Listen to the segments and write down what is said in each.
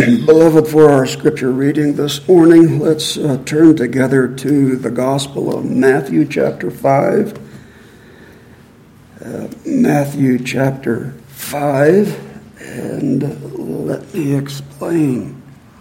Beloved, for our scripture reading this morning, let's turn together to the Gospel of Matthew chapter 5. Matthew chapter 5, and let me explain.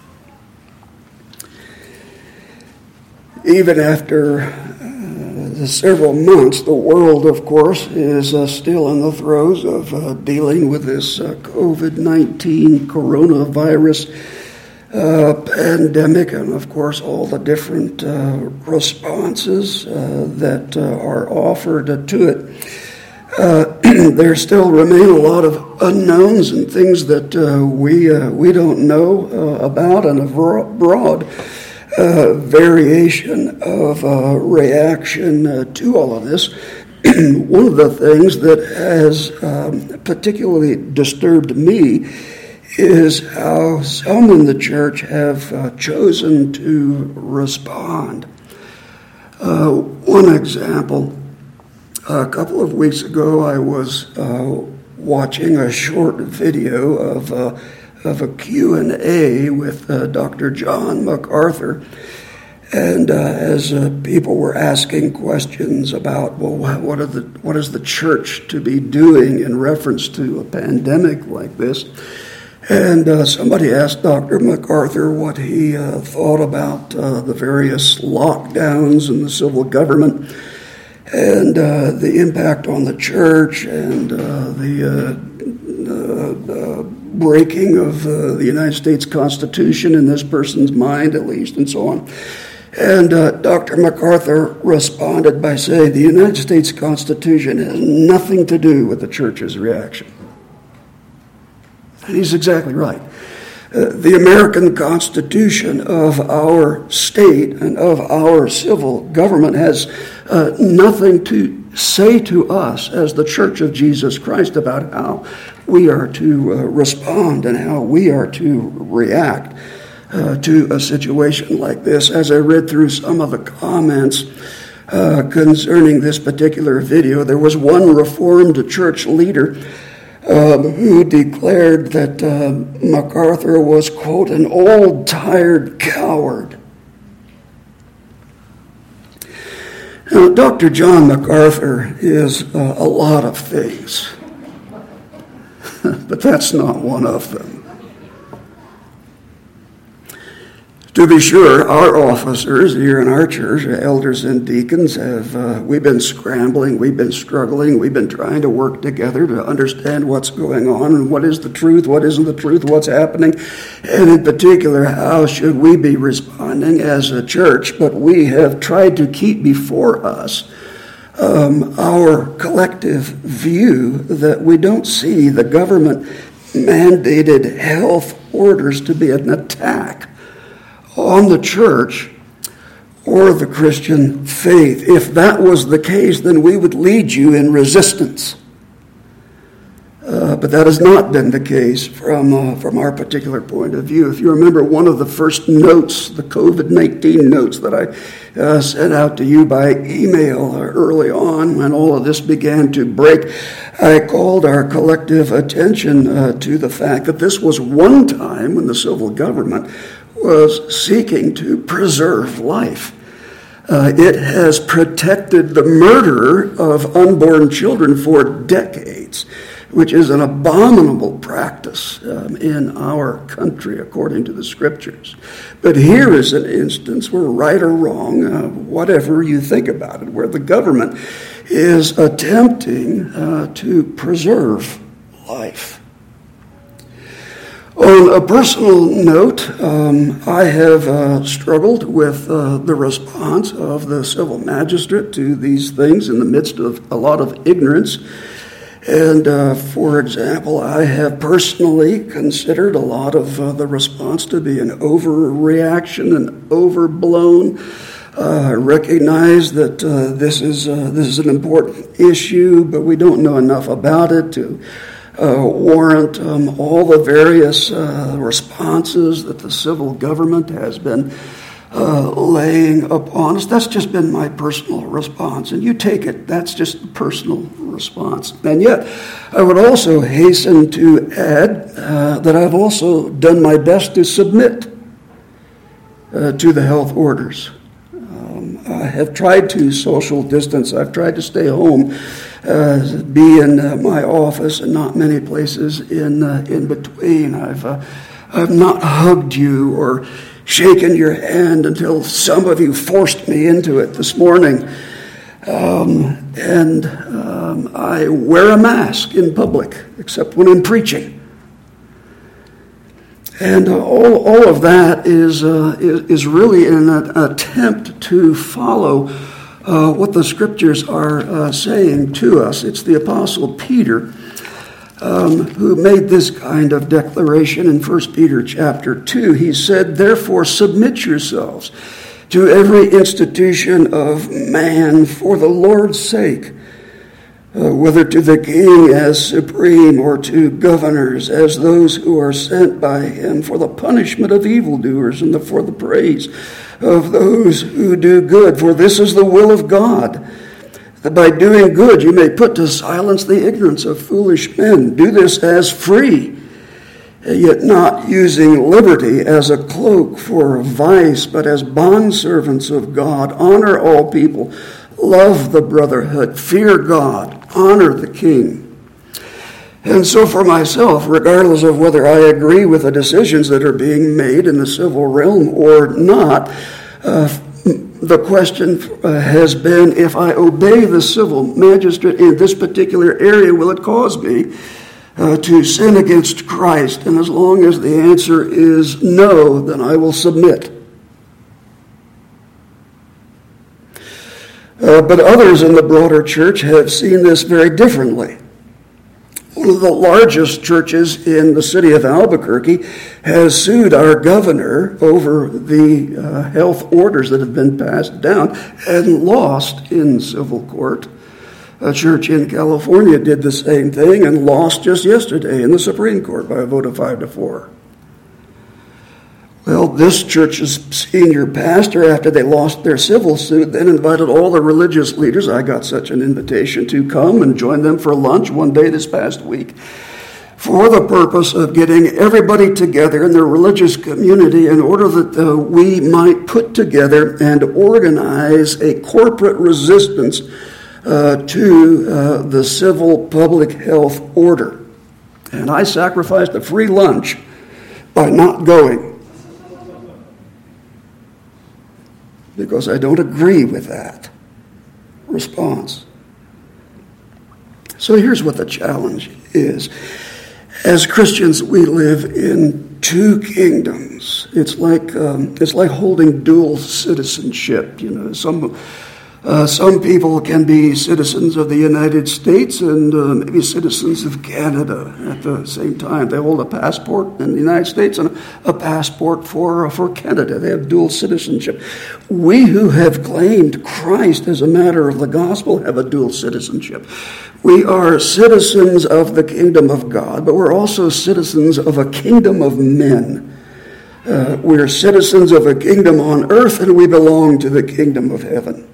Even after several months, the world, of course, is still in the throes of dealing with this COVID-19 coronavirus pandemic, and of course all the different responses that are offered to it. There still remain a lot of unknowns and things that we don't know about, and a broad variation of reaction to all of this. One of the things that has particularly disturbed me is how some in the church have chosen to respond. One example, a couple of weeks ago I was watching a short video of a Q&A with Dr. John MacArthur. And as people were asking questions about, well, what is the church to be doing in reference to a pandemic like this? And somebody asked Dr. MacArthur what he thought about the various lockdowns in the civil government and the impact on the church and the breaking of the United States Constitution in this person's mind, at least, and so on. And Dr. MacArthur responded by saying the United States Constitution has nothing to do with the church's reaction. And he's exactly right. The American Constitution of our state and of our civil government has nothing to say to us as the Church of Jesus Christ about how we are to respond and how we are to react to a situation like this. As I read through some of the comments concerning this particular video, there was one Reformed church leader who declared that MacArthur was, quote, an old, tired coward. Now, Dr. John MacArthur is a lot of things, but that's not one of them. To be sure, our officers here in our church, elders and deacons, we've been scrambling, we've been struggling, we've been trying to work together to understand what's going on and what is the truth, what isn't the truth, what's happening, and in particular, how should we be responding as a church. But we have tried to keep before us our collective view that we don't see the government-mandated health orders to be an attack on the church or the Christian faith. If that was the case, then we would lead you in resistance. But that has not been the case from our particular point of view. If you remember one of the first notes, the COVID-19 notes that I sent out to you by email early on when all of this began to break, I called our collective attention to the fact that this was one time when the civil government was seeking to preserve life. It has protected the murder of unborn children for decades, which is an abominable practice in our country, according to the scriptures. But here is an instance where, right or wrong, whatever you think about it, where the government is attempting to preserve life. On a personal note, I have struggled with the response of the civil magistrate to these things in the midst of a lot of ignorance. And, for example, I have personally considered a lot of the response to be an overreaction and overblown. I recognize that this is an important issue, but we don't know enough about it to warrant all the various responses that the civil government has been laying upon us. That's just been my personal response. And you take it, that's just a personal response. And yet, I would also hasten to add that I've also done my best to submit to the health orders. I have tried to social distance. I've tried to stay home, be in my office and not many places in between. I've not hugged you or shaken your hand until some of you forced me into it this morning. And I wear a mask in public, except when I'm preaching. And all of that is really an attempt to follow what the Scriptures are saying to us. It's the Apostle Peter who made this kind of declaration in 1 Peter chapter 2. He said, "Therefore submit yourselves to every institution of man for the Lord's sake, whether to the king as supreme or to governors as those who are sent by him for the punishment of evildoers and for the praise of those who do good. For this is the will of God, that by doing good you may put to silence the ignorance of foolish men. Do this as free, yet not using liberty as a cloak for vice, but as bondservants of God. Honor all people. Love the brotherhood. Fear God. Honor the king." And so for myself, regardless of whether I agree with the decisions that are being made in the civil realm or not, the question has been, if I obey the civil magistrate in this particular area, will it cause me to sin against Christ? And as long as the answer is no, then I will submit. But others in the broader church have seen this very differently. One of the largest churches in the city of Albuquerque has sued our governor over the health orders that have been passed down and lost in civil court. A church in California did the same thing and lost just yesterday in the Supreme Court by a vote of 5-4. Well, this church's senior pastor, after they lost their civil suit, then invited all the religious leaders. I got such an invitation to come and join them for lunch one day this past week for the purpose of getting everybody together in their religious community in order that we might put together and organize a corporate resistance to the civil public health order. And I sacrificed a free lunch by not going, because I don't agree with that response. So here's what the challenge is. As Christians, we live in two kingdoms. It's like holding dual citizenship. You know, some people can be citizens of the United States and maybe citizens of Canada at the same time. They hold a passport in the United States and a passport for Canada. They have dual citizenship. We who have claimed Christ as a matter of the gospel have a dual citizenship. We are citizens of the kingdom of God, but we're also citizens of a kingdom of men. We're citizens of a kingdom on earth, and we belong to the kingdom of heaven.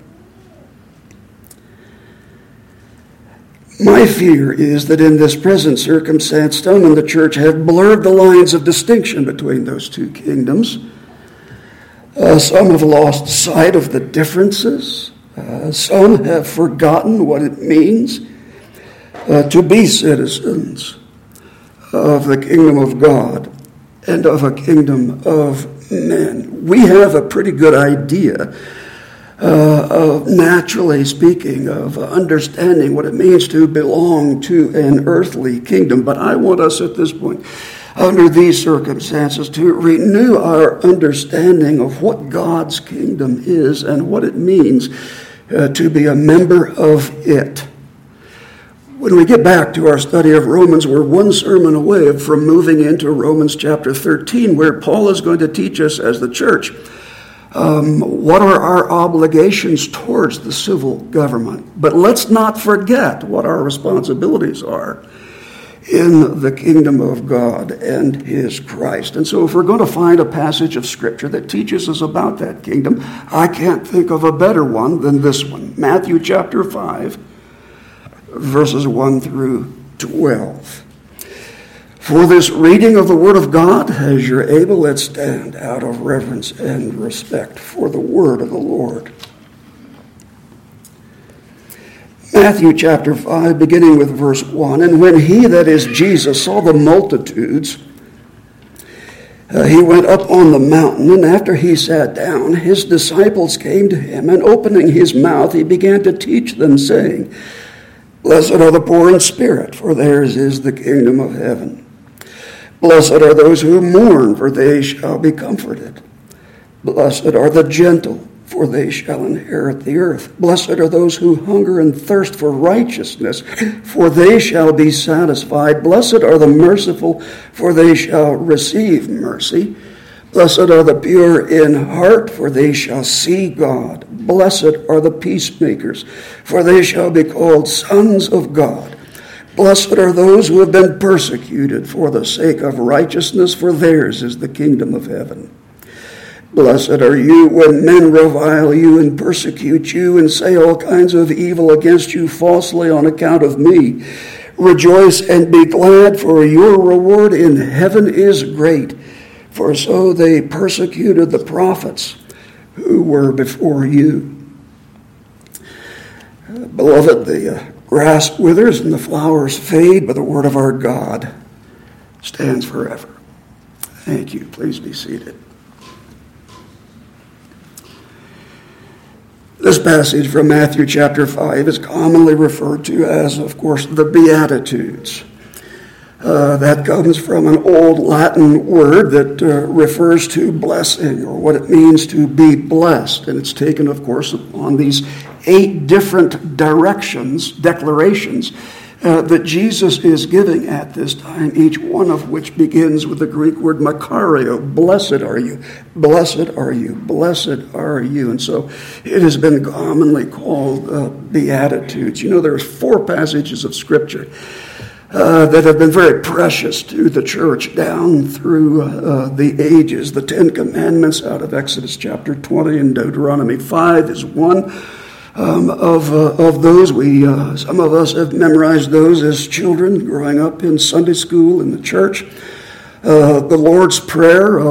My fear is that in this present circumstance, some in the church have blurred the lines of distinction between those two kingdoms. Some have lost sight of the differences. Some have forgotten what it means to be citizens of the kingdom of God and of a kingdom of men. We have a pretty good idea, naturally speaking, of understanding what it means to belong to an earthly kingdom. But I want us at this point, under these circumstances, to renew our understanding of what God's kingdom is and what it means to be a member of it. When we get back to our study of Romans, we're one sermon away from moving into Romans chapter 13, where Paul is going to teach us as the church what are our obligations towards the civil government. But let's not forget what our responsibilities are in the kingdom of God and his Christ. And so if we're going to find a passage of Scripture that teaches us about that kingdom, I can't think of a better one than this one. Matthew chapter 5, verses 1 through 12. For this reading of the Word of God, as you're able, let's stand out of reverence and respect for the Word of the Lord. Matthew chapter 5, beginning with verse 1. And when he, that is Jesus, saw the multitudes, he went up on the mountain, and after he sat down, his disciples came to him, and opening his mouth, he began to teach them, saying, Blessed are the poor in spirit, for theirs is the kingdom of heaven. Blessed are those who mourn, for they shall be comforted. Blessed are the gentle, for they shall inherit the earth. Blessed are those who hunger and thirst for righteousness, for they shall be satisfied. Blessed are the merciful, for they shall receive mercy. Blessed are the pure in heart, for they shall see God. Blessed are the peacemakers, for they shall be called sons of God. Blessed are those who have been persecuted for the sake of righteousness, for theirs is the kingdom of heaven. Blessed are you when men revile you and persecute you and say all kinds of evil against you falsely on account of me. Rejoice and be glad, for your reward in heaven is great. For so they persecuted the prophets who were before you. Beloved, the grass withers and the flowers fade, but the word of our God stands forever. Thank you. Please be seated. This passage from Matthew chapter 5 is commonly referred to as, of course, the Beatitudes. That comes from an old Latin word that refers to blessing, or what it means to be blessed. And it's taken, of course, on these 8 different declarations that Jesus is giving at this time, each one of which begins with the Greek word makario. Blessed are you, blessed are you, blessed are you. And so it has been commonly called Beatitudes. You know, there's 4 passages of Scripture that have been very precious to the church down through the ages. The 10 Commandments out of Exodus chapter 20 and Deuteronomy 5 is one. Of those, some of us have memorized those as children growing up in Sunday school in the church. The Lord's Prayer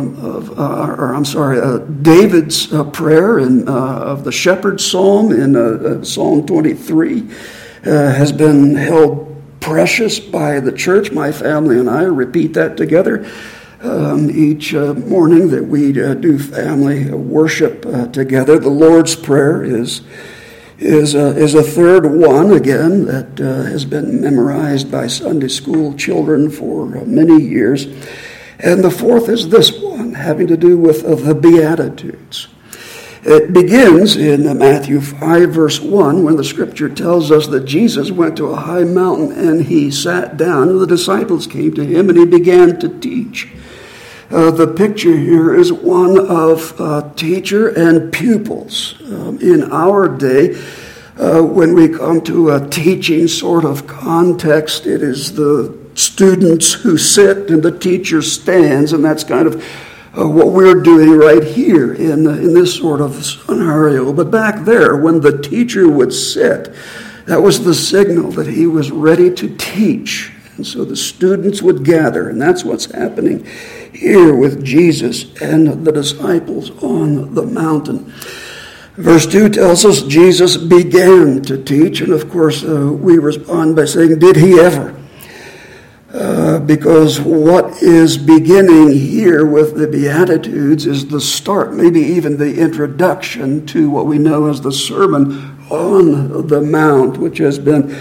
David's prayer of the Shepherd's Psalm in Psalm 23 has been held precious by the church. My family and I repeat that together each morning that we do family worship together. The Lord's Prayer is a third one, again, that has been memorized by Sunday school children for many years. And the fourth is this one, having to do with the Beatitudes. It begins in Matthew 5, verse 1, when the Scripture tells us that Jesus went to a high mountain and he sat down, and the disciples came to him and he began to teach. The picture here is one of teacher and pupils. In our day, when we come to a teaching sort of context, it is the students who sit and the teacher stands, and that's kind of what we're doing right here in this sort of scenario. But back there, when the teacher would sit, that was the signal that he was ready to teach. And so the students would gather, and that's what's happening here with Jesus and the disciples on the mountain. Verse 2 tells us Jesus began to teach, and of course we respond by saying, did he ever? Because what is beginning here with the Beatitudes is the start, maybe even the introduction to what we know as the Sermon on the Mount, which has been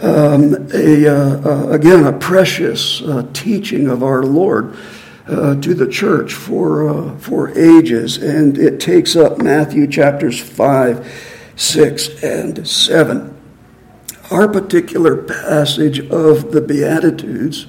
again a precious teaching of our Lord to the church for ages. And it takes up Matthew chapters 5, 6, and 7. Our particular passage of the Beatitudes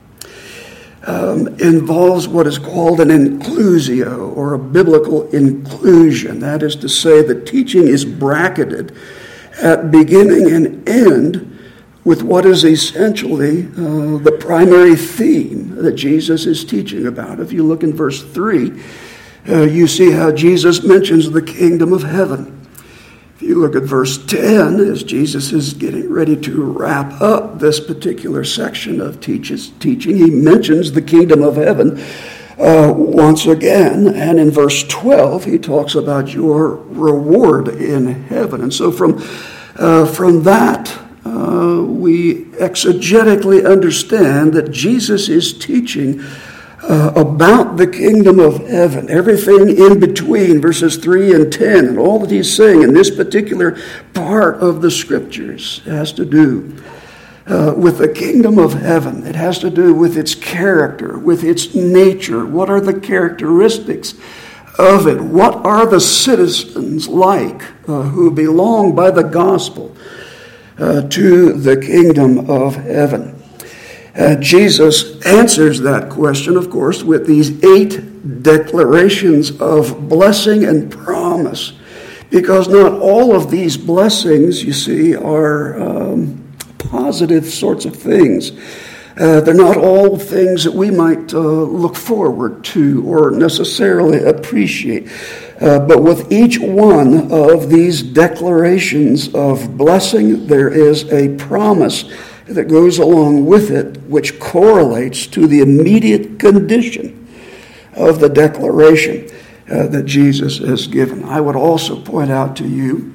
involves what is called an inclusio, or a biblical inclusion. That is to say, the teaching is bracketed at beginning and end with what is essentially the primary theme that Jesus is teaching about. If you look in verse 3, you see how Jesus mentions the kingdom of heaven. If you look at verse 10, as Jesus is getting ready to wrap up this particular section of teaching, he mentions the kingdom of heaven once again. And in verse 12, he talks about your reward in heaven. And so from that, we exegetically understand that Jesus is teaching about the kingdom of heaven, everything in between verses 3 and 10, and all that he's saying in this particular part of the scriptures has to do with the kingdom of heaven. It has to do with its character, with its nature. What are the characteristics of it? What are the citizens like who belong by the gospel to the kingdom of heaven? Jesus answers that question, of course, with these 8 declarations of blessing and promise, because not all of these blessings, you see, are positive sorts of things. They're not all things that we might look forward to or necessarily appreciate. But with each one of these declarations of blessing, there is a promise that goes along with it, which correlates to the immediate condition of the declaration that Jesus has given. I would also point out to you,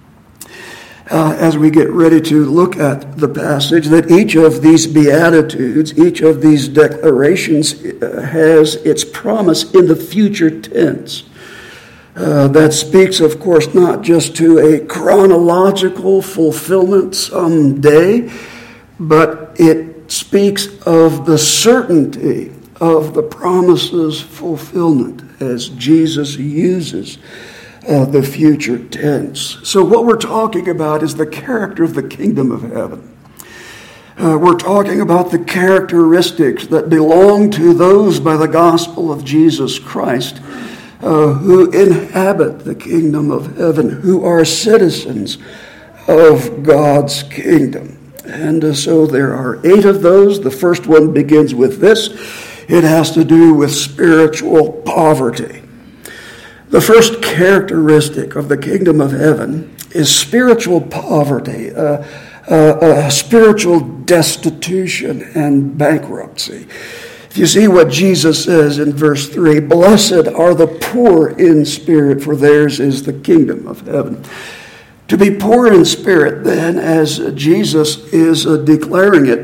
as we get ready to look at the passage, that each of these beatitudes, each of these declarations has its promise in the future tense. That speaks, of course, not just to a chronological fulfillment someday, but it speaks of the certainty of the promise's fulfillment as Jesus uses the future tense. So what we're talking about is the character of the kingdom of heaven. We're talking about the characteristics that belong to those by the gospel of Jesus Christ who inhabit the kingdom of heaven, who are citizens of God's kingdom. And so there are 8 of those. The first one begins with this. It has to do with spiritual poverty. The first characteristic of the kingdom of heaven is spiritual poverty, spiritual destitution and bankruptcy. If you see what Jesus says in verse 3, "Blessed are the poor in spirit, for theirs is the kingdom of heaven." To be poor in spirit, then, as Jesus is declaring it,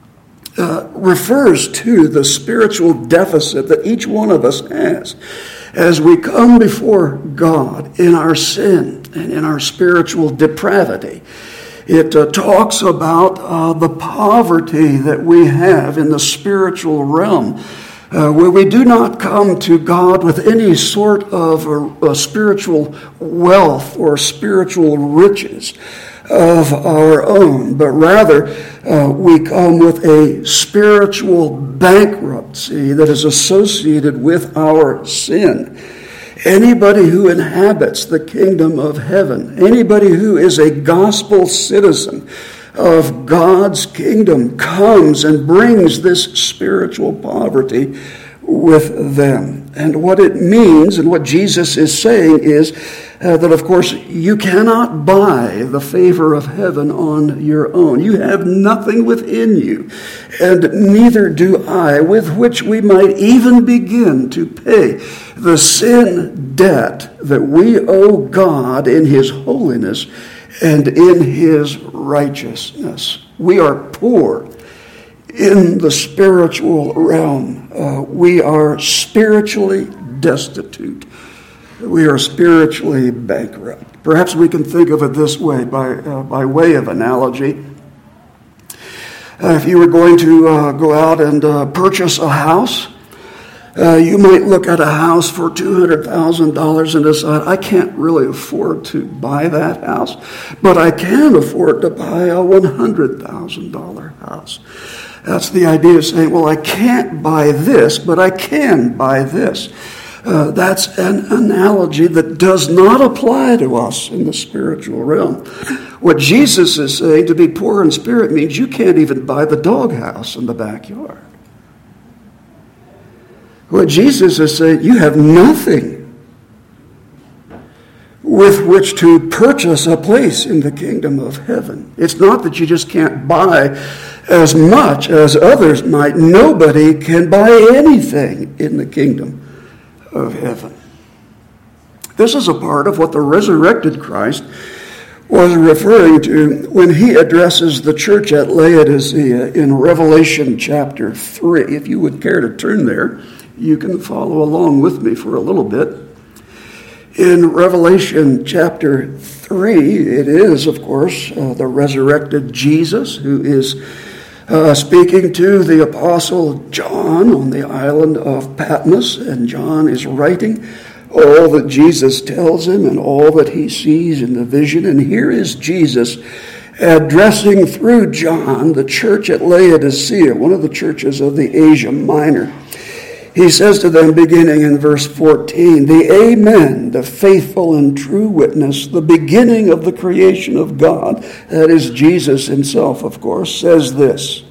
refers to the spiritual deficit that each one of us has as we come before God in our sin and in our spiritual depravity. It talks about the poverty that we have in the spiritual realm, where we do not come to God with any sort of spiritual wealth or spiritual riches of our own, but rather we come with a spiritual bankruptcy that is associated with our sin. Anybody who inhabits the kingdom of heaven, anybody who is a gospel citizen of God's kingdom, comes and brings this spiritual poverty with them. And what it means and what Jesus is saying is that, of course, you cannot buy the favor of heaven on your own. You have nothing within you, and neither do I, with which we might even begin to pay the sin debt that we owe God in His holiness and in His righteousness. We are poor in the spiritual realm. We are spiritually destitute. We are spiritually bankrupt. Perhaps we can think of it this way, by way of analogy. If you were going to go out and purchase a house, you might look at a house for $200,000 and decide, I can't really afford to buy that house, but I can afford to buy a $100,000 house. That's the idea of saying, well, I can't buy this, but I can buy this. That's an analogy that does not apply to us in the spiritual realm. What Jesus is saying, to be poor in spirit, means you can't even buy the doghouse in the backyard. What Jesus is saying, you have nothing with which to purchase a place in the kingdom of heaven. It's not that you just can't buy as much as others might. Nobody can buy anything in the kingdom of heaven. This is a part of what the resurrected Christ was referring to when he addresses the church at Laodicea in Revelation chapter 3. If you would care to turn there, you can follow along with me for a little bit. In Revelation chapter 3, it is, of course, the resurrected Jesus who is speaking to the apostle John on the island of Patmos, and John is writing all that Jesus tells him and all that he sees in the vision. And here is Jesus addressing through John the church at Laodicea, one of the churches of the Asia Minor. He says to them, beginning in verse 14, "The Amen, the faithful and true witness, the beginning of the creation of God," that is Jesus himself, of course, says this,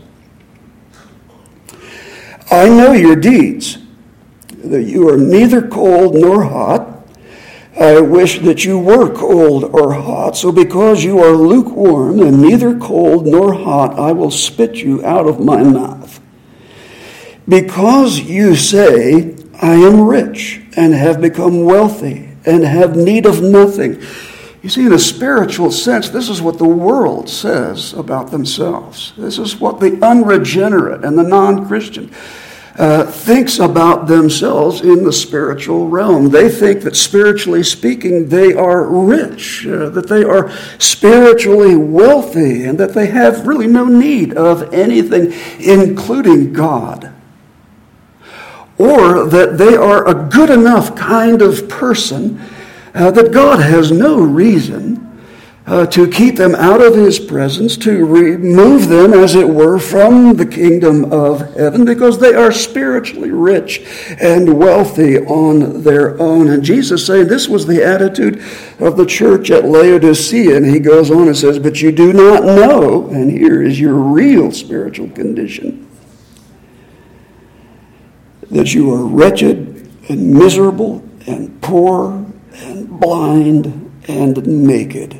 "I know your deeds, that you are neither cold nor hot. I wish that you were cold or hot. So because you are lukewarm and neither cold nor hot, I will spit you out of my mouth. Because you say, I am rich and have become wealthy and have need of nothing." You see, in a spiritual sense, this is what the world says about themselves. This is what the unregenerate and the non-Christian thinks about themselves in the spiritual realm. They think that spiritually speaking, they are rich, that they are spiritually wealthy, and that they have really no need of anything, including God. Or that they are a good enough kind of person that God has no reason to keep them out of his presence, to remove them, as it were, from the kingdom of heaven, because they are spiritually rich and wealthy on their own. And Jesus saying this was the attitude of the church at Laodicea. And he goes on and says, "But you do not know," and here is your real spiritual condition, "that you are wretched and miserable and poor and blind and naked."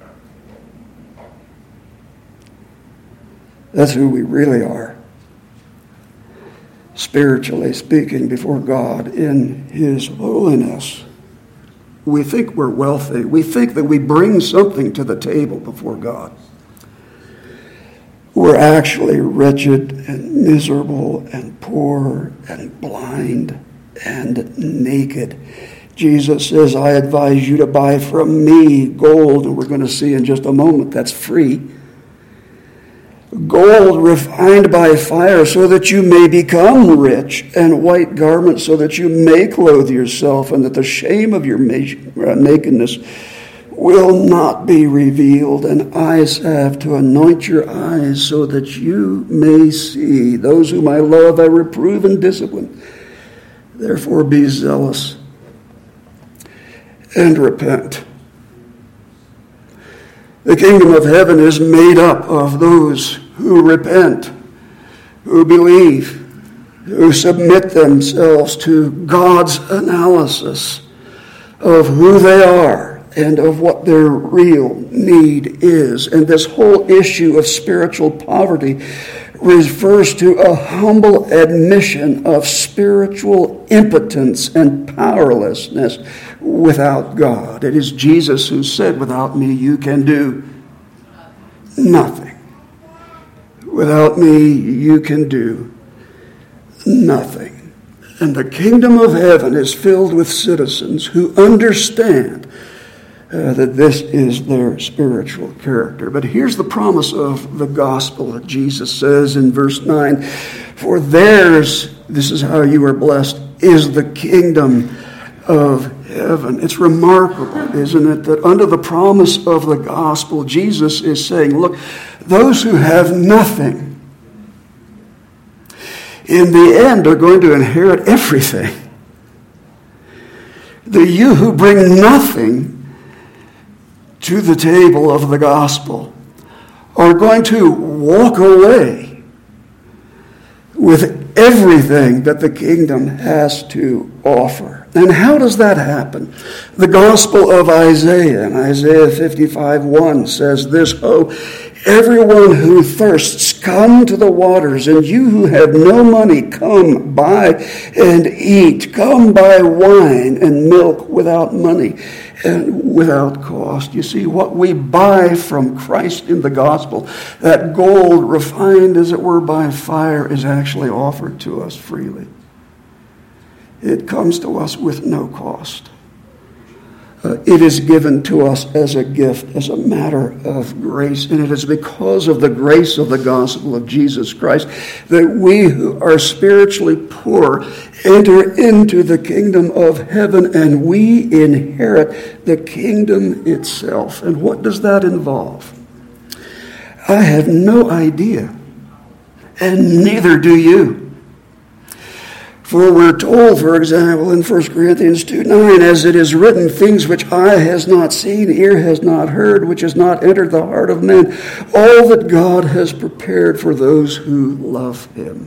That's who we really are, spiritually speaking, before God in his holiness. We think we're wealthy. We think that we bring something to the table before God. We're actually wretched and miserable and poor and blind and naked. Jesus says, "I advise you to buy from me gold," and we're going to see in just a moment that's free, "gold refined by fire, so that you may become rich, and white garments, so that you may clothe yourself, and that the shame of your nakedness will not be revealed, and eye salve to anoint your eyes, so that you may see. Those whom I love I reprove and discipline. Therefore be zealous and repent." The kingdom of heaven is made up of those who repent, who believe, who submit themselves to God's analysis of who they are and of what their real need is. And this whole issue of spiritual poverty refers to a humble admission of spiritual impotence and powerlessness without God. It is Jesus who said, "Without me you can do nothing." Without me you can do nothing. And the kingdom of heaven is filled with citizens who understand that this is their spiritual character. But here's the promise of the gospel that Jesus says in verse 9, "For theirs," this is how you are blessed, "is the kingdom of heaven." It's remarkable, isn't it, that under the promise of the gospel, Jesus is saying, look, those who have nothing, in the end, are going to inherit everything. You who bring nothing to the table of the gospel are going to walk away with everything that the kingdom has to offer. And how does that happen? The Gospel of Isaiah, in Isaiah 55:1 says this, "Oh, everyone who thirsts, come to the waters, and you who have no money, come buy and eat. Come buy wine and milk without money and without cost." You see, what we buy from Christ in the gospel, that gold refined as it were by fire, is actually offered to us freely. It comes to us with no cost. It is given to us as a gift, as a matter of grace. And it is because of the grace of the gospel of Jesus Christ that we who are spiritually poor enter into the kingdom of heaven, and we inherit the kingdom itself. And what does that involve? I have no idea, and neither do you. For we're told, for example, in 1 Corinthians 2:9, "As it is written, things which eye has not seen, ear has not heard, which has not entered the heart of man, all that God has prepared for those who love him."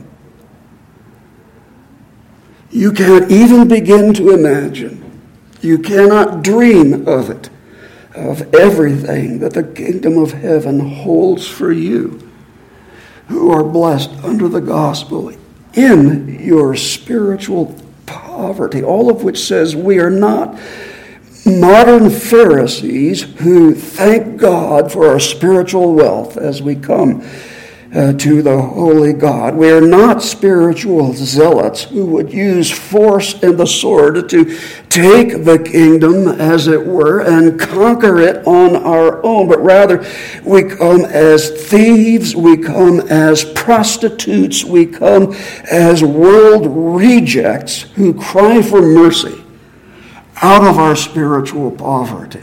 You can't even begin to imagine. You cannot dream of it, of everything that the kingdom of heaven holds for you who are blessed under the gospel in your spiritual poverty, all of which says we are not modern Pharisees who thank God for our spiritual wealth as we come to the holy God. We are not spiritual zealots who would use force and the sword to take the kingdom, as it were, and conquer it on our own, but rather we come as thieves, we come as prostitutes, we come as world rejects who cry for mercy out of our spiritual poverty.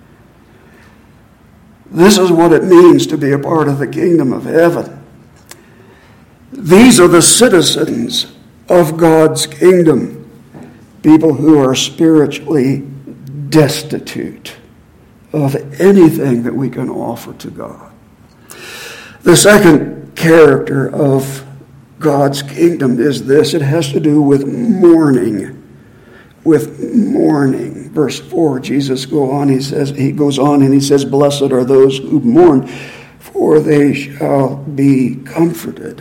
This is what it means to be a part of the kingdom of heaven. These are the citizens of God's kingdom, people who are spiritually destitute of anything that we can offer to God. The second character of God's kingdom is this. It has to do with mourning. With mourning. Verse 4, Jesus goes on and he says, "Blessed are those who mourn, for they shall be comforted."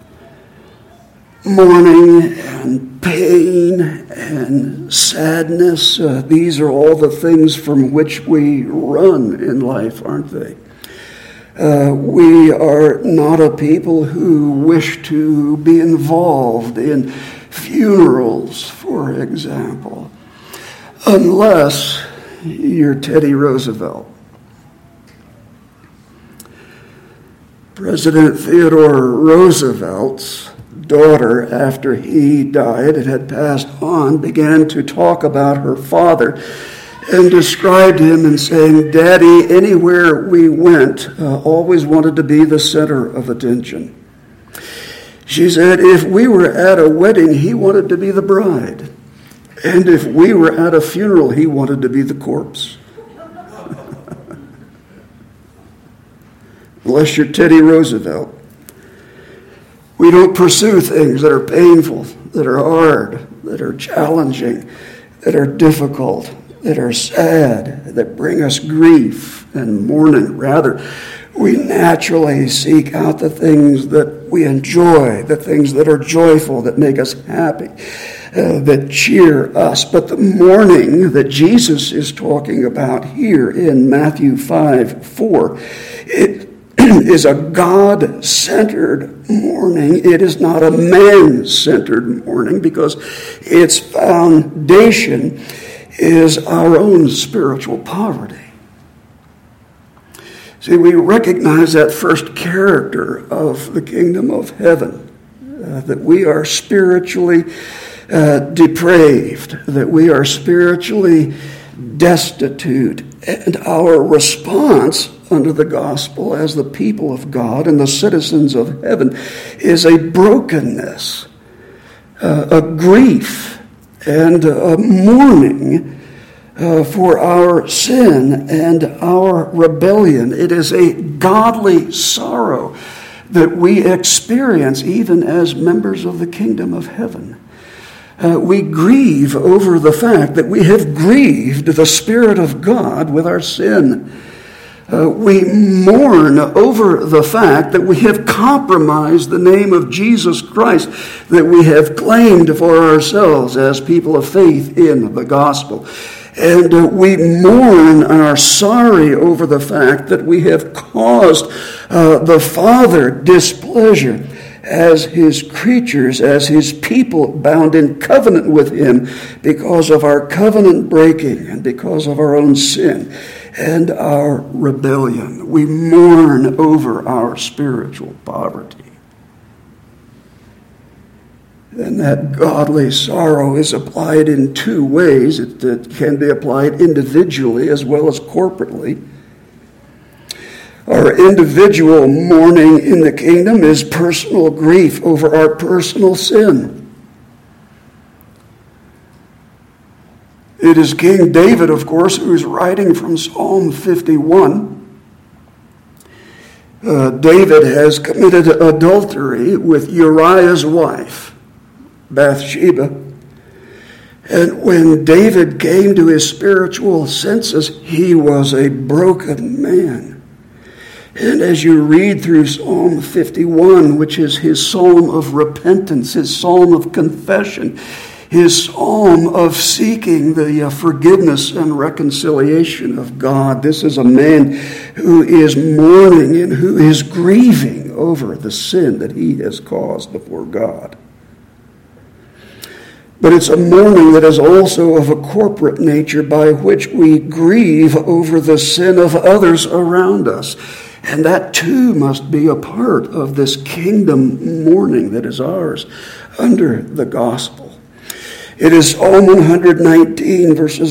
Mourning and pain and sadness, these are all the things from which we run in life, aren't they? We are not a people who wish to be involved in funerals, for example, unless you're Teddy Roosevelt. President Theodore Roosevelt's daughter, after he died and had passed on, began to talk about her father and described him in saying, "Daddy, anywhere we went, always wanted to be the center of attention." She said, "If we were at a wedding, he wanted to be the bride. And if we were at a funeral, he wanted to be the corpse." Bless your Teddy Roosevelt. We don't pursue things that are painful, that are hard, that are challenging, that are difficult, that are sad, that bring us grief and mourning. Rather, we naturally seek out the things that we enjoy, the things that are joyful, that make us happy, that cheer us. But the mourning that Jesus is talking about here in Matthew 5:4, it is a God-centered mourning. It is not a man-centered mourning, because its foundation is our own spiritual poverty. See, we recognize that first character of the kingdom of heaven, that we are spiritually depraved, that we are spiritually destitute, and our response under the gospel as the people of God and the citizens of heaven is a brokenness, a grief, and a mourning for our sin and our rebellion. It is a godly sorrow that we experience even as members of the kingdom of heaven. We grieve over the fact that we have grieved the Spirit of God with our sin. We mourn over the fact that we have compromised the name of Jesus Christ that we have claimed for ourselves as people of faith in the gospel. And we mourn and are sorry over the fact that we have caused the Father displeasure as his creatures, as his people bound in covenant with him because of our covenant breaking and because of our own sin and our rebellion. We mourn over our spiritual poverty. And that godly sorrow is applied in two ways. It can be applied individually as well as corporately. Our individual mourning in the kingdom is personal grief over our personal sin. It is King David, of course, who is writing from Psalm 51. David has committed adultery with Uriah's wife, Bathsheba. And when David came to his spiritual senses, he was a broken man. And as you read through Psalm 51, which is his psalm of repentance, his psalm of confession, his psalm of seeking the forgiveness and reconciliation of God, this is a man who is mourning and who is grieving over the sin that he has caused before God. But it's a mourning that is also of a corporate nature by which we grieve over the sin of others around us. And that too must be a part of this kingdom mourning that is ours under the gospel. It is Psalm 119, verse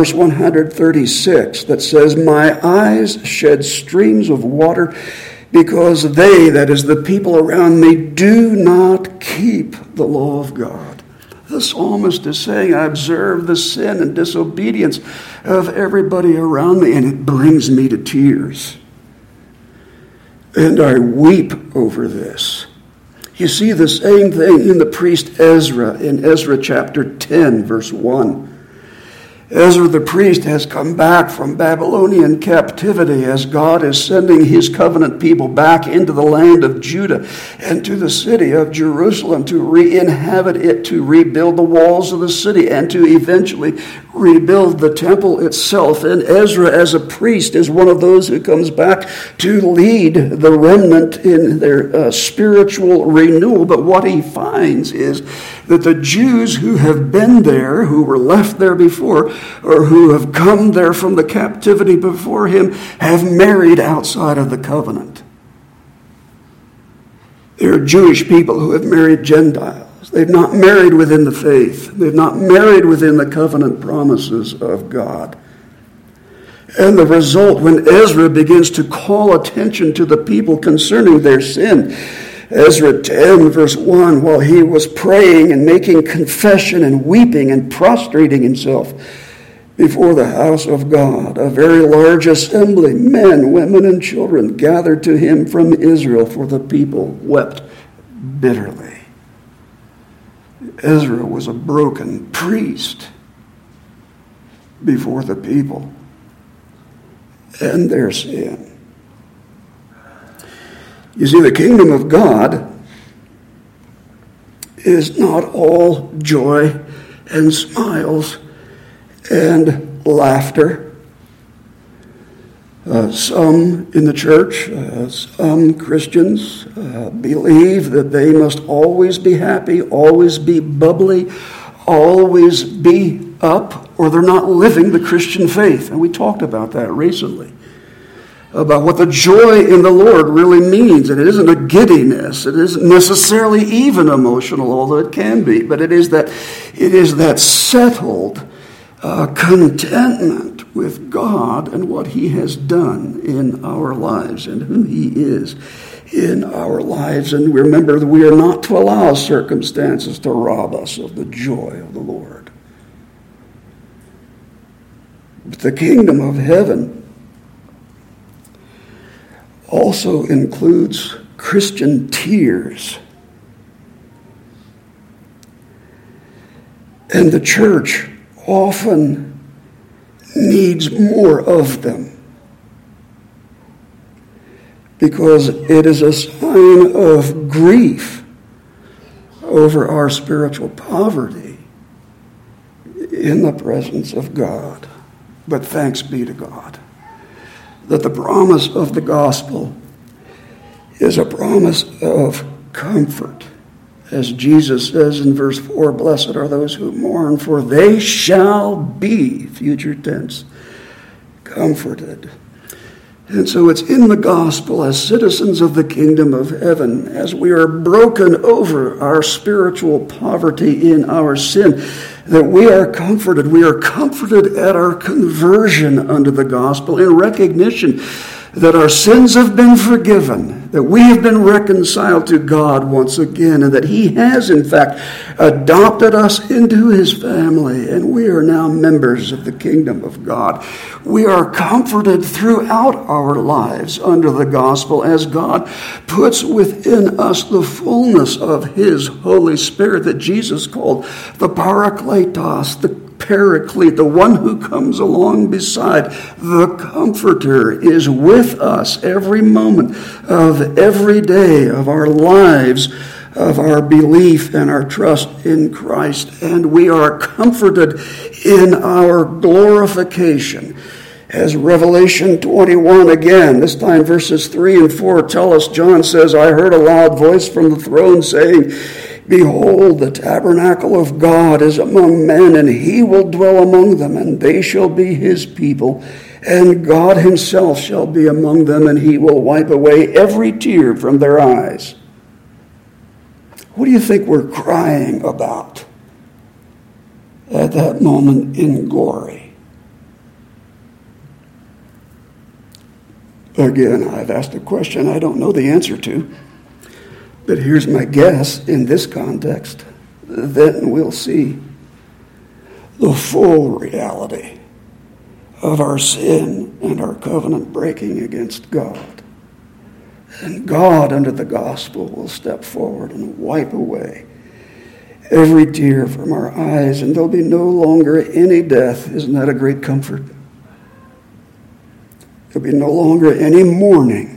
136, that says, "My eyes shed streams of water because they," that is the people around me, "do not keep the law of God." The psalmist is saying, I observe the sin and disobedience of everybody around me, and it brings me to tears. And I weep over this. You see the same thing in the priest Ezra, in Ezra chapter 10, verse 1. Ezra the priest has come back from Babylonian captivity as God is sending his covenant people back into the land of Judah and to the city of Jerusalem to re-inhabit it, to rebuild the walls of the city, and to eventually rebuild the temple itself. And Ezra, as a priest, is one of those who comes back to lead the remnant in their spiritual renewal. But what he finds is that the Jews who have been there, who were left there before, or who have come there from the captivity before him, have married outside of the covenant. There are Jewish people who have married Gentiles. They've not married within the faith. They've not married within the covenant promises of God. And the result, when Ezra begins to call attention to the people concerning their sin, Ezra 10, verse 1, while he was praying and making confession and weeping and prostrating himself before the house of God, a very large assembly, men, women, and children, gathered to him from Israel, for the people wept bitterly. Ezra was a broken priest before the people and their sin. You see, the kingdom of God is not all joy and smiles and laughter. Some in the church, some Christians believe that they must always be happy, always be bubbly, always be up, or they're not living the Christian faith. And we talked about that recently, about what the joy in the Lord really means. And it isn't a giddiness. It isn't necessarily even emotional, although it can be. But it is that settled contentment with God and what he has done in our lives and who he is in our lives. And remember that we are not to allow circumstances to rob us of the joy of the Lord. But the kingdom of heaven also includes Christian tears. And the church often needs more of them, because it is a sign of grief over our spiritual poverty in the presence of God. But thanks be to God that the promise of the gospel is a promise of comfort. As Jesus says in verse 4, blessed are those who mourn, for they shall be, future tense, comforted. And so it's in the gospel, as citizens of the kingdom of heaven, as we are broken over our spiritual poverty in our sin, that we are comforted. We are comforted at our conversion under the gospel in recognition that our sins have been forgiven, that we have been reconciled to God once again, and that He has, in fact, adopted us into His family, and we are now members of the kingdom of God. We are comforted throughout our lives under the gospel as God puts within us the fullness of His Holy Spirit that Jesus called the Parakletos, the Paraclete, the one who comes along beside. The Comforter is with us every moment of every day of our lives, of our belief and our trust in Christ. And we are comforted in our glorification. As Revelation 21 again, this time verses 3 and 4 tell us, John says, I heard a loud voice from the throne saying, behold, the tabernacle of God is among men, and He will dwell among them, and they shall be His people, and God Himself shall be among them, and He will wipe away every tear from their eyes. What do you think we're crying about at that moment in glory? Again, I've asked a question I don't know the answer to. But here's my guess in this context. Then we'll see the full reality of our sin and our covenant breaking against God. And God, under the gospel, will step forward and wipe away every tear from our eyes, and there'll be no longer any death. Isn't that a great comfort? There'll be no longer any mourning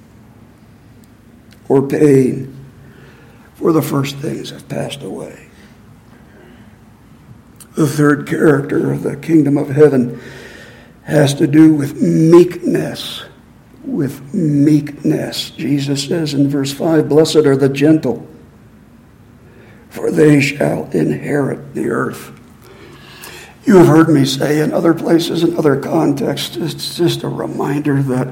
or pain, for the first things have passed away. The third character of the kingdom of heaven has to do with meekness. With meekness. Jesus says in verse 5, blessed are the gentle, for they shall inherit the earth. You have heard me say in other places, in other contexts, it's just a reminder that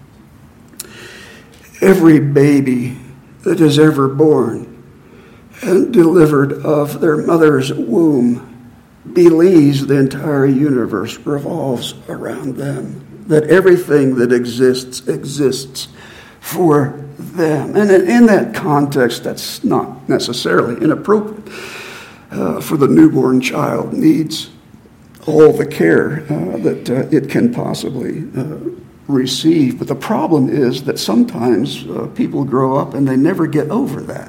every baby that is ever born and delivered of their mother's womb believes the entire universe revolves around them, that everything that exists for them. And in that context, that's not necessarily inappropriate, for the newborn child needs all the care that it can possibly receive. But the problem is that sometimes people grow up and they never get over that.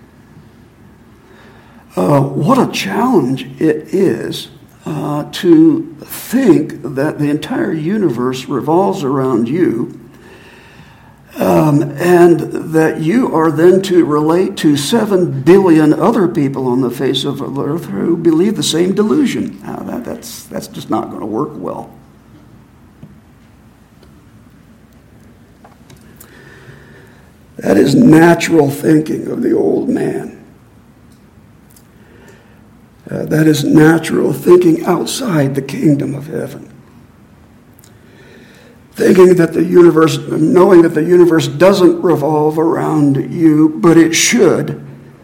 What a challenge it is to think that the entire universe revolves around you, and that you are then to relate to 7 billion other people on the face of the earth who believe the same delusion. That's just not going to work well. That is natural thinking of the old man. That is natural thinking outside the kingdom of heaven. Thinking that the universe, knowing that the universe doesn't revolve around you, but it should,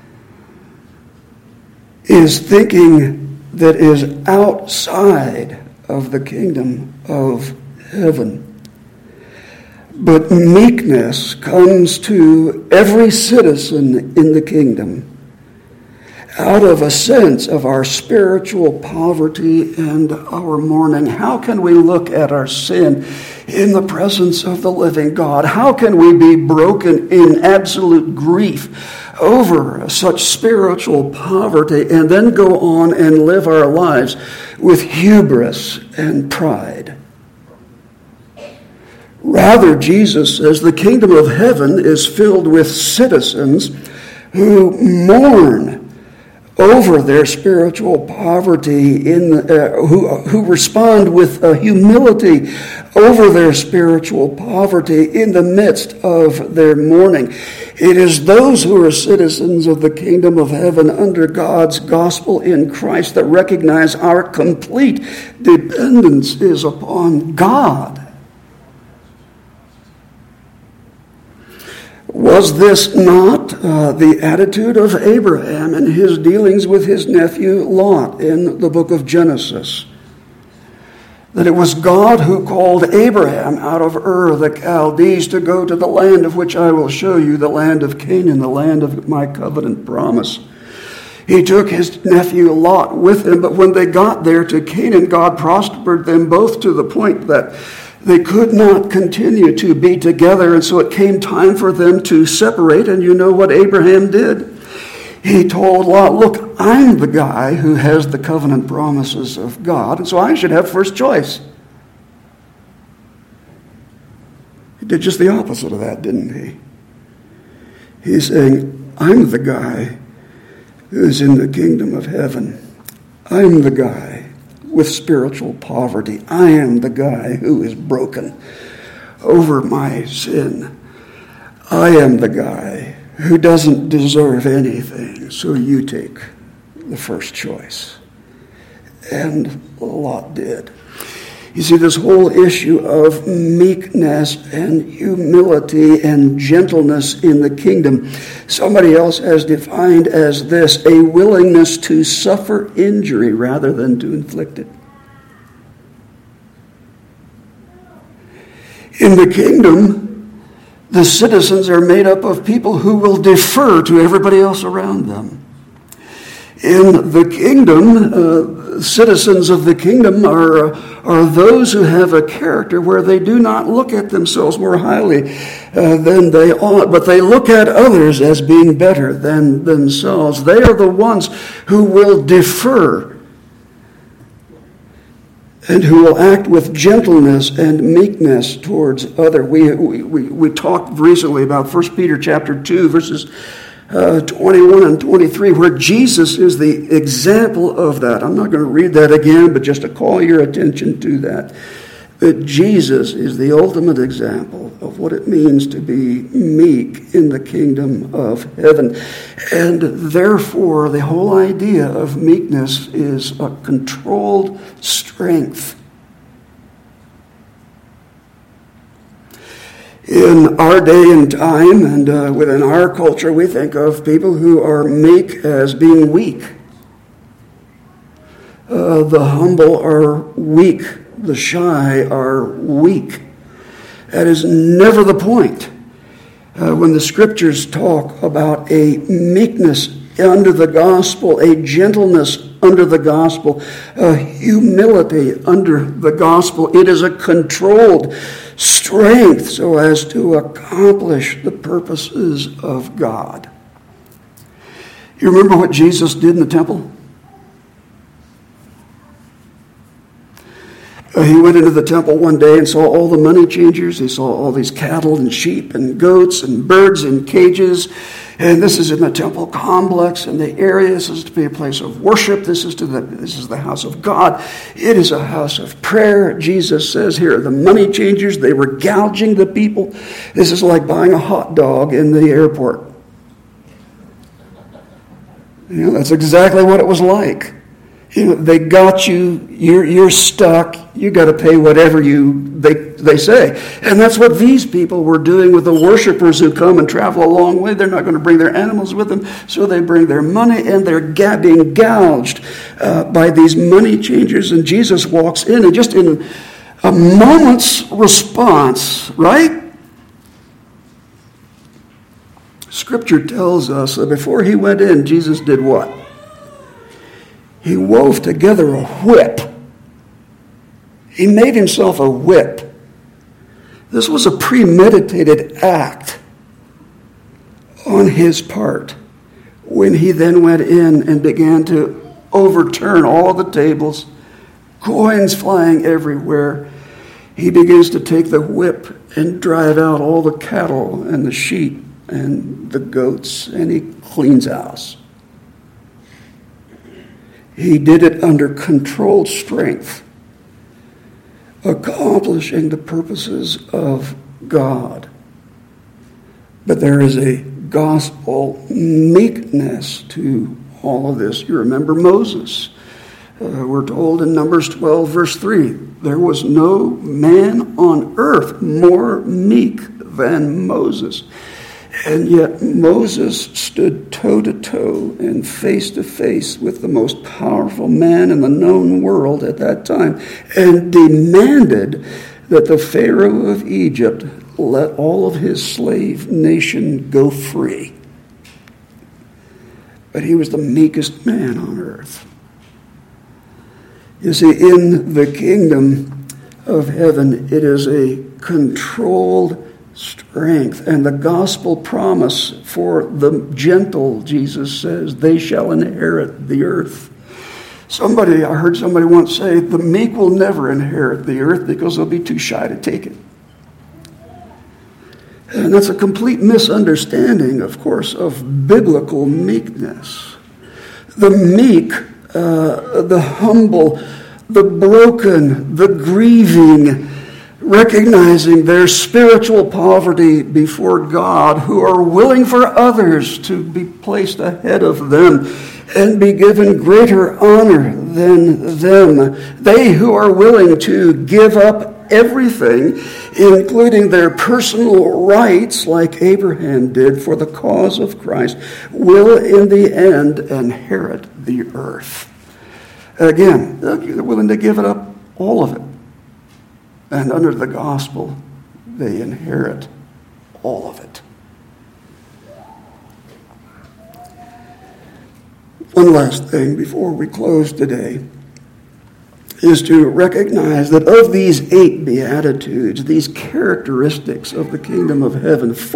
is thinking that is outside of the kingdom of heaven. But meekness comes to every citizen in the kingdom out of a sense of our spiritual poverty and our mourning. How can we look at our sin in the presence of the living God? How can we be broken in absolute grief over such spiritual poverty and then go on and live our lives with hubris and pride? Rather, Jesus says the kingdom of heaven is filled with citizens who mourn over their spiritual poverty, who respond with humility over their spiritual poverty in the midst of their mourning. It is those who are citizens of the kingdom of heaven under God's gospel in Christ that recognize our complete dependence is upon God. Was this not the attitude of Abraham in his dealings with his nephew Lot in the book of Genesis? That it was God who called Abraham out of Ur the Chaldees to go to the land of which I will show you, the land of Canaan, the land of my covenant promise. He took his nephew Lot with him, but when they got there to Canaan, God prospered them both to the point that they could not continue to be together, and so it came time for them to separate, and you know what Abraham did? He told Lot, look, I'm the guy who has the covenant promises of God, and so I should have first choice. He did just the opposite of that, didn't he? He's saying, I'm the guy who's in the kingdom of heaven. I'm the guy with spiritual poverty. I am the guy who is broken over my sin. I am the guy who doesn't deserve anything, so you take the first choice. And Lot did. You see, this whole issue of meekness and humility and gentleness in the kingdom, somebody else has defined as this: a willingness to suffer injury rather than to inflict it. In the kingdom, the citizens are made up of people who will defer to everybody else around them. In the kingdom, citizens of the kingdom are those who have a character where they do not look at themselves more highly than they ought, but they look at others as being better than themselves. They are the ones who will defer and who will act with gentleness and meekness towards others. We talked recently about 1 Peter chapter 2, verses 21 and 23, where Jesus is the example of that. I'm not going to read that again, but just to call your attention to that. That Jesus is the ultimate example of what it means to be meek in the kingdom of heaven. And therefore, the whole idea of meekness is a controlled strength. In our day and time, and within our culture, we think of people who are meek as being weak. The humble are weak. The shy are weak. That is never the point. When the scriptures talk about a meekness under the gospel, a gentleness under the gospel, a humility under the gospel, it is a controlled strength so as to accomplish the purposes of God. You remember what Jesus did in the temple? He went into the temple one day and saw all the money changers. He saw all these cattle and sheep and goats and birds in cages. And this is in the temple complex in the area. This is to be a place of worship. This is the house of God. It is a house of prayer. Jesus says here, the money changers, they were gouging the people. This is like buying a hot dog in the airport. You know, that's exactly what it was like. You know, they got you, you're stuck, you got to pay whatever they say. And that's what these people were doing with the worshipers who come and travel a long way. They're not going to bring their animals with them, so they bring their money, and they're being gouged by these money changers. And Jesus walks in, and just in a moment's response, right? Scripture tells us that before he went in, Jesus did what? He wove together a whip. He made himself a whip This was a premeditated act on his part when he then went in and began to overturn all the tables, coins flying everywhere. He begins to take the whip and drive out all the cattle and the sheep and the goats, and he cleans house. He did it under controlled strength, accomplishing the purposes of God. But there is a gospel meekness to all of this. You remember Moses. We're told in Numbers 12, verse 3, there was no man on earth more meek than Moses. And yet Moses stood toe-to-toe and face-to-face with the most powerful man in the known world at that time and demanded that the Pharaoh of Egypt let all of his slave nation go free. But he was the meekest man on earth. You see, in the kingdom of heaven, it is a controlled strength. And the gospel promise for the gentle, Jesus says, they shall inherit the earth. I heard somebody once say, the meek will never inherit the earth because they'll be too shy to take it. And that's a complete misunderstanding, of course, of biblical meekness. The meek, the humble, the broken, the grieving, recognizing their spiritual poverty before God, who are willing for others to be placed ahead of them and be given greater honor than them. They who are willing to give up everything, including their personal rights, like Abraham did for the cause of Christ, will in the end inherit the earth. Again, they're willing to give it up, all of it. And under the gospel, they inherit all of it. One last thing before we close today is to recognize that of these 8 beatitudes, these characteristics of the kingdom of heaven, the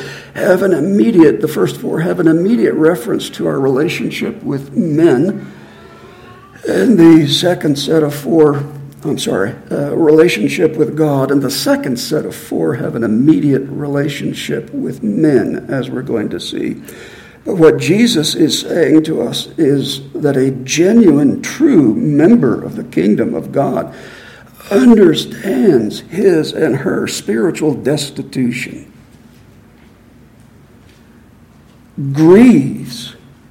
first 4 have an immediate reference to our relationship with men, and the second set of 4, relationship with God, and the second set of 4 have an immediate relationship with men, as we're going to see. But what Jesus is saying to us is that a genuine, true member of the kingdom of God understands his and her spiritual destitution, grieves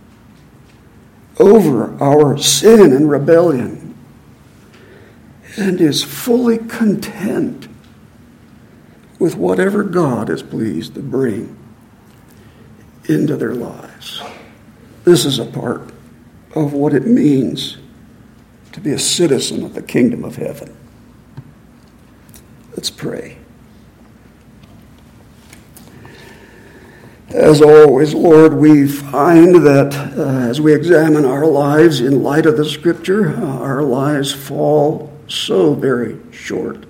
over our sin and rebellion, and is fully content with whatever God is pleased to bring into their lives. This is a part of what it means to be a citizen of the kingdom of heaven. Let's pray. As always, Lord, we find that as we examine our lives in light of the Scripture, our lives fall so very short.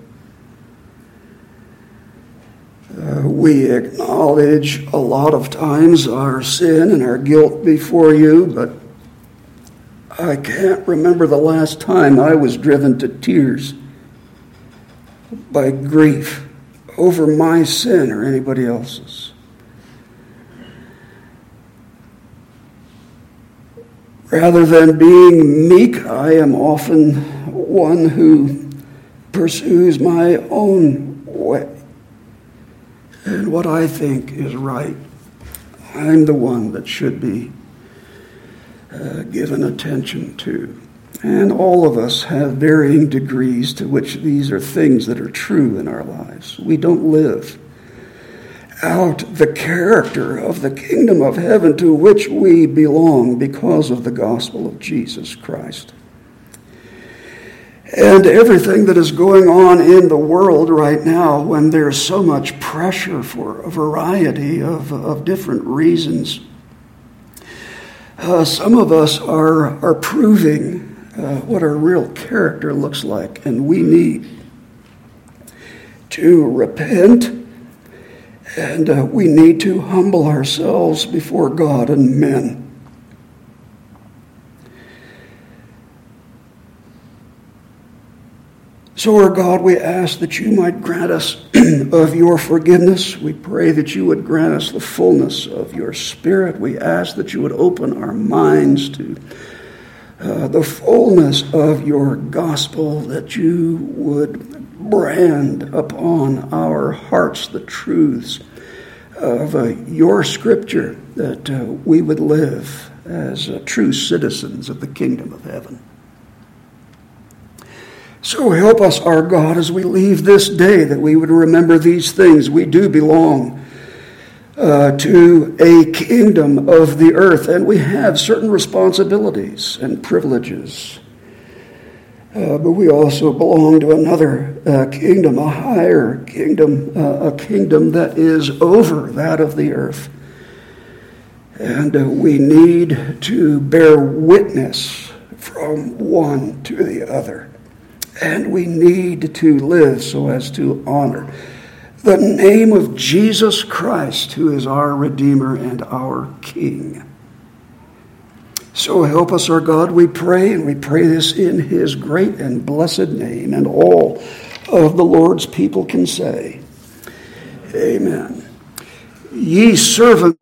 We acknowledge a lot of times our sin and our guilt before you, but I can't remember the last time I was driven to tears by grief over my sin or anybody else's. Rather than being meek, I am often one who pursues my own way and what I think is right. I'm the one that should be given attention to. And all of us have varying degrees to which these are things that are true in our lives. We don't live out the character of the kingdom of heaven to which we belong because of the gospel of Jesus Christ. And everything that is going on in the world right now, when there's so much pressure for a variety of different reasons, some of us are proving what our real character looks like, and we need to repent, and we need to humble ourselves before God and men. So, our God, we ask that you might grant us of your forgiveness. We pray that you would grant us the fullness of your Spirit. We ask that you would open our minds to the fullness of your gospel, that you would brand upon our hearts the truths of your scripture, that we would live as true citizens of the kingdom of heaven. So help us, our God, as we leave this day, that we would remember these things. We do belong to a kingdom of the earth, and we have certain responsibilities and privileges. But we also belong to another kingdom, a higher kingdom, a kingdom that is over that of the earth. And we need to bear witness from one to the other. And we need to live so as to honor the name of Jesus Christ, who is our Redeemer and our King. So help us, our God, we pray, and we pray this in his great and blessed name. And all of the Lord's people can say, Amen. Ye servants,